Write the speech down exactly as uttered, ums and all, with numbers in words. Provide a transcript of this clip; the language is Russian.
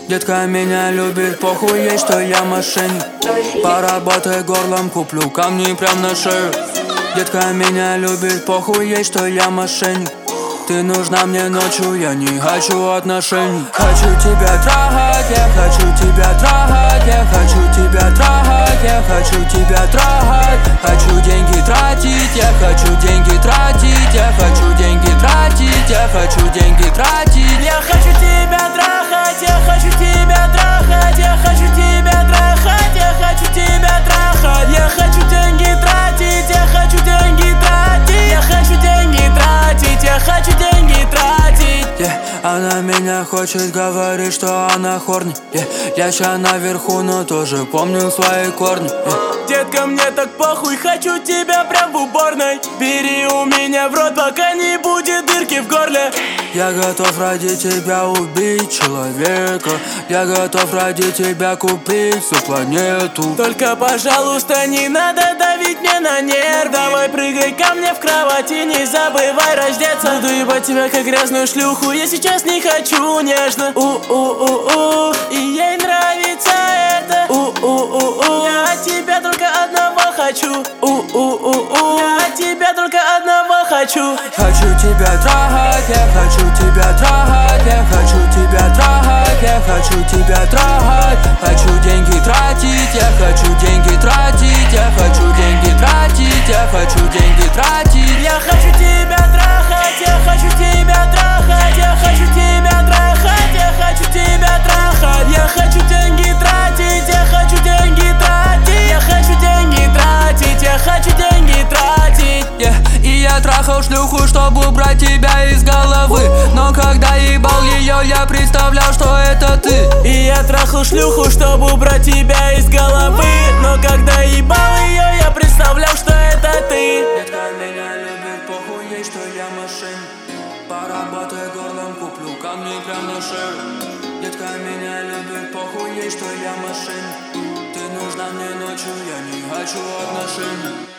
Детка меня любит, похуй ей, что я мошенник. Поработай горлом, куплю камни прям на шею. Детка меня любит, похуй ей, что я мошенник. Ты нужна мне ночью, я не хочу отношений. Хочу тебя трахать, я хочу тебя трахать, я хочу тебя трахать, я хочу тебя трахать. Хочу деньги тратить, я хочу деньги тратить, я хочу деньги тратить, я хочу деньги тратить. Я хочу тебя трахать, я хочу тебя трахать, я хочу тебя трахать, я хочу тебя трахать. Я хочу деньги тратить, я хочу деньги тратить, я хочу деньги тратить, я хочу деньги тратить. Yeah, она меня хочет, говорит, что она хорни. Yeah, я ща наверху, но тоже помню свои корни. Yeah. Детка, мне так похуй, хочу тебя прям в уборной. Бери у меня в рот, пока не будет дырки в горле. Я готов ради тебя убить человека. Я готов ради тебя купить всю планету. Только, пожалуйста, не надо давить мне на нерв. Давай прыгай ко мне в кровати, не забывай раздеться. Буду ебать тебя как грязную шлюху, я сейчас не хочу нежно. У-у-у-у, и ей нравится это. У-у-у-у, я от тебя только одного хочу. У-у-у-у, я от тебя только одного хочу. Хочу тебя трахать, я хочу тебя трахать, я хочу тебя трахать, я хочу тебя трахать. Хочу деньги тратить, я хочу деньги тратить, я хочу деньги тратить, я хочу деньги тратить. Я хочу тебя трахать, я хочу тебя трахать, я хочу тебя трахать, я хочу тебя трахать. Я хочу деньги тратить, я хочу деньги тратить, я хочу деньги тратить, я хочу деньги тратить. Yeah. И я трахал шлюху, чтобы убрать тебя из головы. Но когда ебал ее, я представлял, что это ты. И я трахал шлюху, чтобы убрать тебя из головы. Но когда ебал ее, я представлял, что это ты. Детка меня любит, похуй ей, что я мошенник. Поработай горлом, куплю камни прям на шею. Детка меня любит, похуй ей, что я мошенник. Ты нужна мне ночью, я не хочу отношений.